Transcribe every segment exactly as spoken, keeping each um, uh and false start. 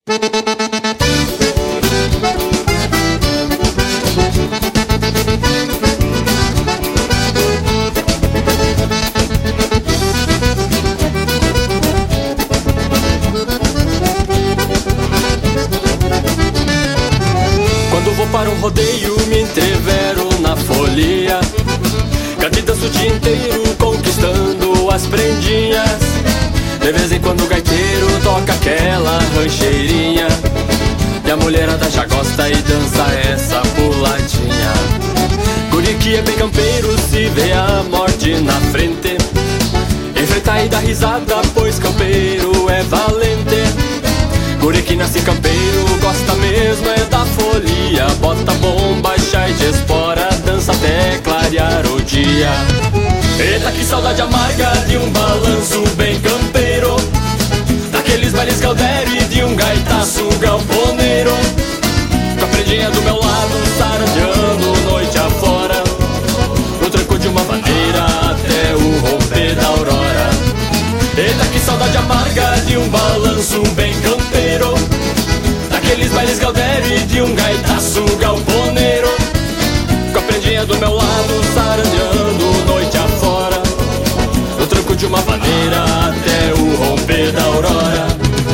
Quando vou para um rodeio me entrevero na folia, canto e danço o dia inteiro conquistando as prendinhas. De vez em quando o gaiteiro toca aquela rancheirinha e a mulherada já gosta e dança essa puladinha. Guri que é bem campeiro se vê a morte na frente, enfrenta e dá risada pois campeiro é valente. Guri que nasce campeiro gosta mesmo é da folia, bota bomba, chai de espora, dança até clarear o dia. Eita que saudade amarga de um balanço bem campeiro, daqueles bailes Galdério e de um gaitaço galponeiro, com a prendinha do meu lado sarandeando noite afora, no tranco de uma maneira até o romper da aurora. Eita que saudade amarga de um balanço bem campeiro, daqueles bailes Galdério e de um gaitaço galponeiro, com a prendinha do meu lado sarandeando noite afora, no tranco de uma vaneira até o romper da aurora.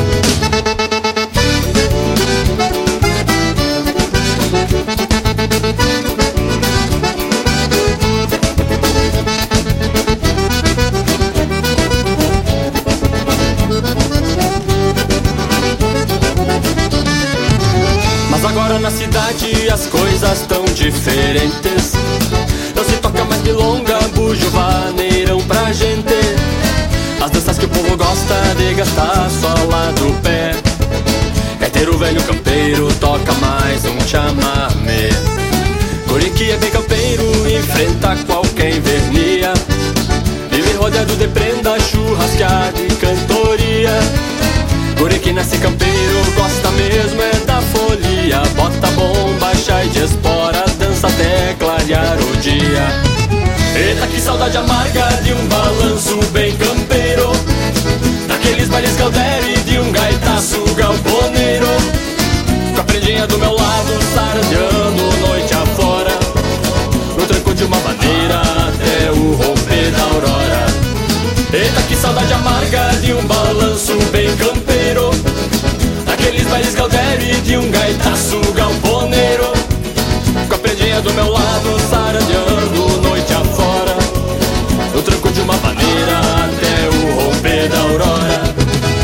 Mas agora na cidade as coisas tão diferentes, não se toca mais milonga, bujo, vaneirão pra gente. As danças que o povo gosta de gastar só lá do pé, gaiteiro velho campeiro toca mais um chamamé. Guri que é bem campeiro enfrenta qualquer invernia, vive rodeado de prenda, churrasqueada e cantoria. Guri que nasce campeiro gosta mesmo é da folia, bota bomba, chai de espora, dança até clarear o dia. Eita que saudade amarga de um balanço bem campeiro, daqueles bailes Galdério e de um gaitaço galponeiro, com a prendinha do meu lado sarandeando noite afora, no tranco de uma maneira até o romper da aurora. Eita que saudade amarga de um balanço bem campeiro, daqueles bailes Galdério e de um gaitaço galponeiro, com a prendinha do meu lado sarandeando noite afora, no tranco de uma maneira até o romper da aurora.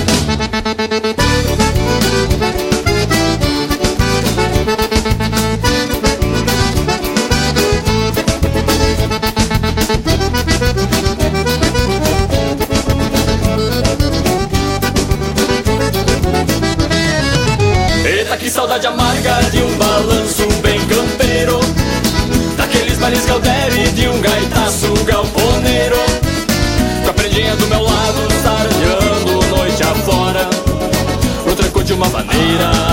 Eita que saudade amarga de um balanço bem campeiro, daqueles bailes Galdério e de um gaitaço galponeiro, com a prendinha do meu lado sarandeando noite afora, no tranco de uma maneira